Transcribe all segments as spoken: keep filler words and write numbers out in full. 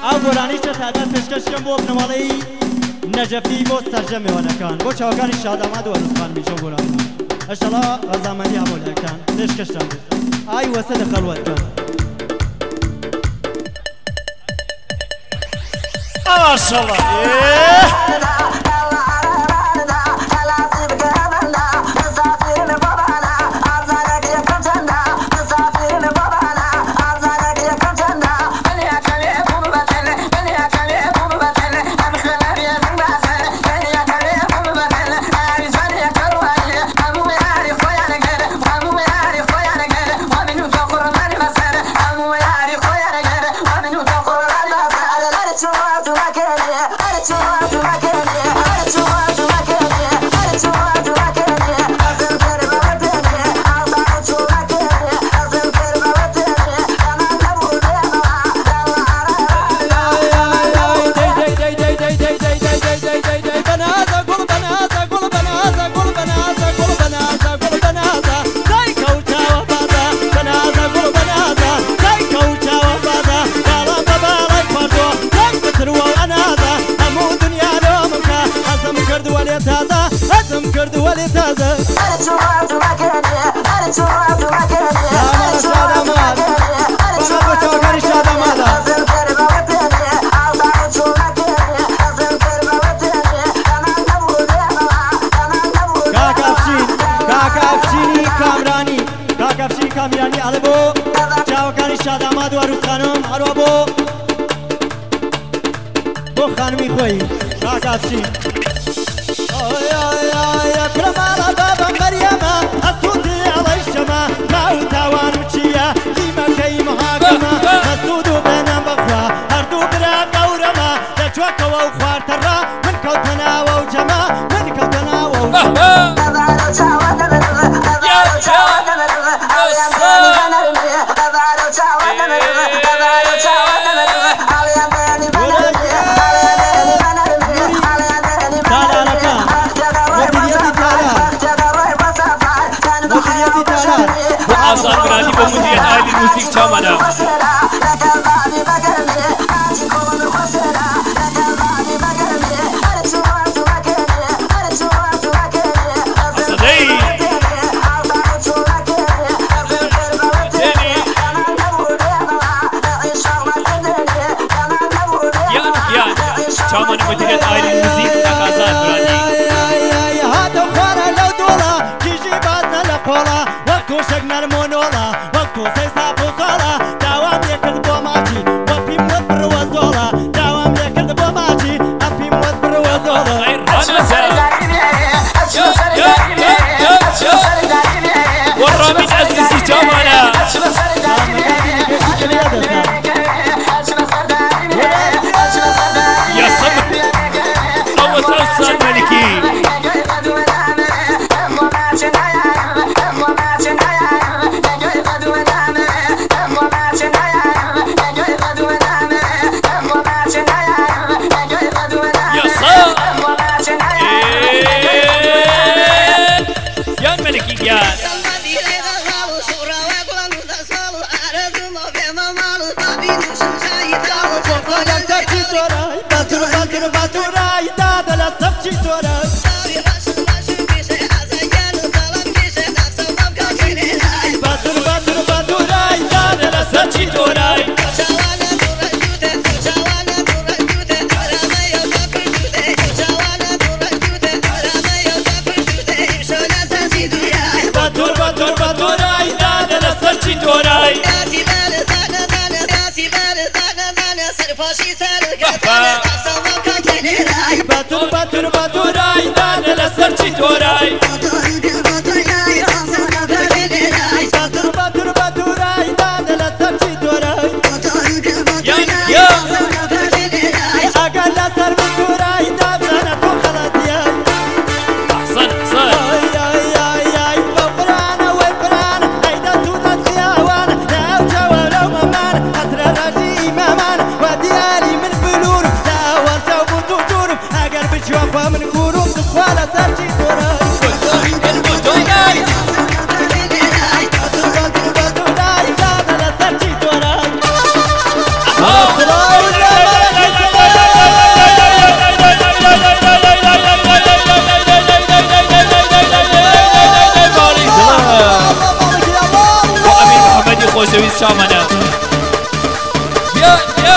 ئەو گۆرانیشە تادات پێشکەشکەم بۆ بنەماڵەی نەجەفی بۆ سەرجەمێوانەکان بۆ چاوەکانی شاداماد و ئەرزخان میشە گۆرانی ئەشەڵا ڕەزامەندی هەموولایەکان پێشکەشتان بێت ئای وەسە لە خەڵوەتکان ماشاءالله کامیرانی ئەڵێ بۆ چاوەکانی شاداماد و ئەروسخانم هەروە بۆ بۆ خانمی خۆی کاکافشین کرەماڵە بابە مەریەمە ئەسوودی ئەڵەی شەمە ماو تاوانم چییە دیمەکەی مەهاکەمە مەسوود و بێنەم بەخوا هەردوو برا گەورەمە دەچوەکەوە و خواردتەڕا من کەوتە ناوە و جەما من کەوتە ناوە و آزاد برانی با مدیریت آیلی موسیق چامانا چامانا مدیریت آیلی موسیق آزاد برانی هاتو خوارا لو دولا کیجی بادنا لقولا وقتو شک نرمونولا وقتو سیسا فوزولا داوام یکرد بو ماچی وپیم ود بروزولا داوام یکرد بو ماچی اپیم ود بروزولا والرامين أسسي جامانا يا صبر أول أوصل ملكي Batur batur baturay dane la sarchi toray Batur batur baturay dane la sarchi toray Ya ya Agar la sar baturay dane to khalatiya Ahsan ahsan Ay ay ay ay Babrana wa brana Ayda suda siyawana Nau jawara maman Hatra raji imaman Wadi ali min bulur Dawar jawbu tujur Agar bijwa من كوروم تخوالا سرچی دورای چامنه بیا بیا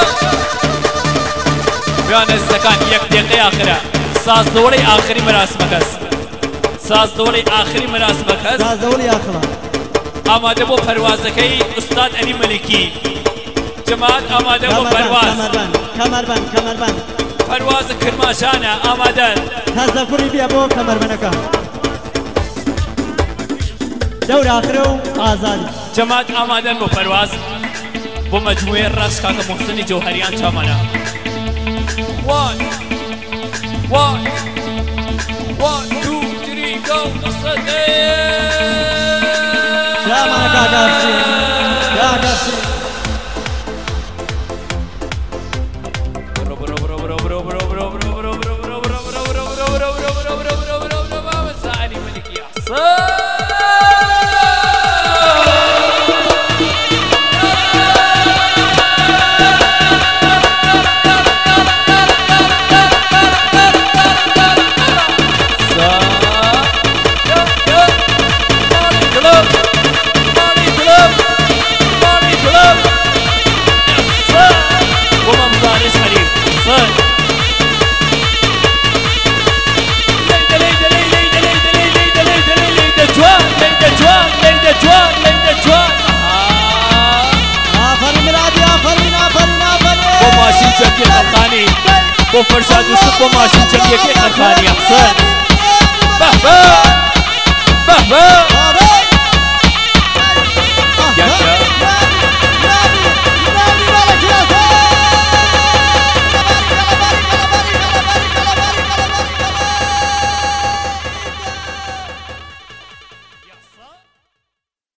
بیا نزدکان یک دقیقه آخره ساز دولی آخری مراسمه کس ساز دولی آخری مراسمه کس ساز دولی آخره آماده بو پروازکی استاد علی ملکی جماعت آماده بو پرواز کمربند کمربند پرواز کرماشانه آماده تزفری بیا بو کمربندکا دور آخره و آزادی جماعت آماده بو پرواز بو مجموعه رقص کاک محسن جوهریان چامنه One, one, one, two, three, go, Asade! Chama Kagashi, Kagashi. چنگی خلخانی با فرشاد یوسف با ماشین چنگی که خلخانی احسن به به